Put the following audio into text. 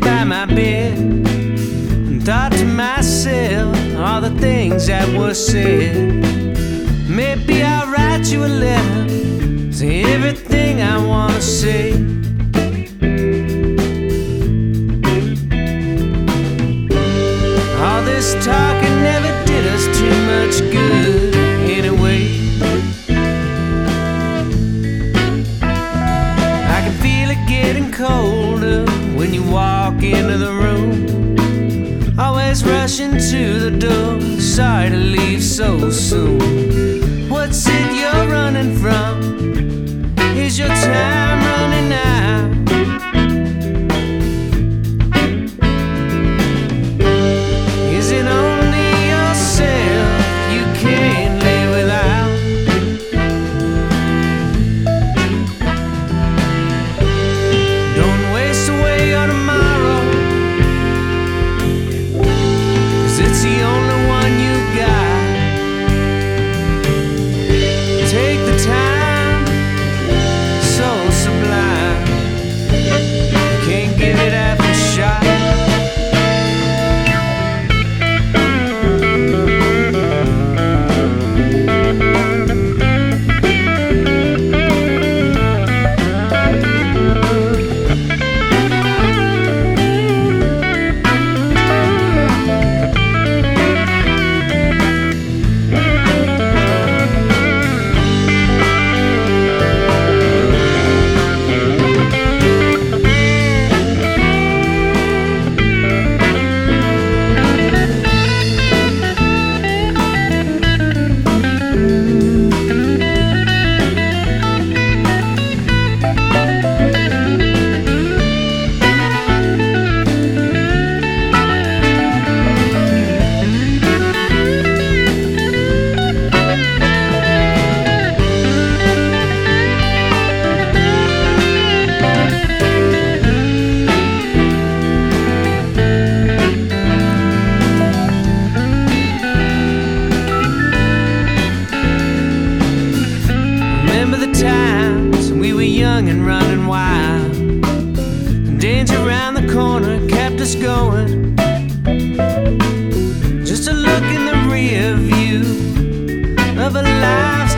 by my bed and thought to myself all the things that were said. Maybe I'll write you a letter, say everything I wanna say. All this talking never did us too much good anyway. I can feel it getting colder when you walk into the room, always rushing to the door, sorry to leave so soon. What's it you're running from? Is your time running out? Is it only yourself you can't live without? Don't waste away your tomorrow, 'cause it's the only one you got. Take the time, so sublime, you can't give it half a shot. Times we were young and running wild, danger around the corner kept us going. Just a look in the rear view of a life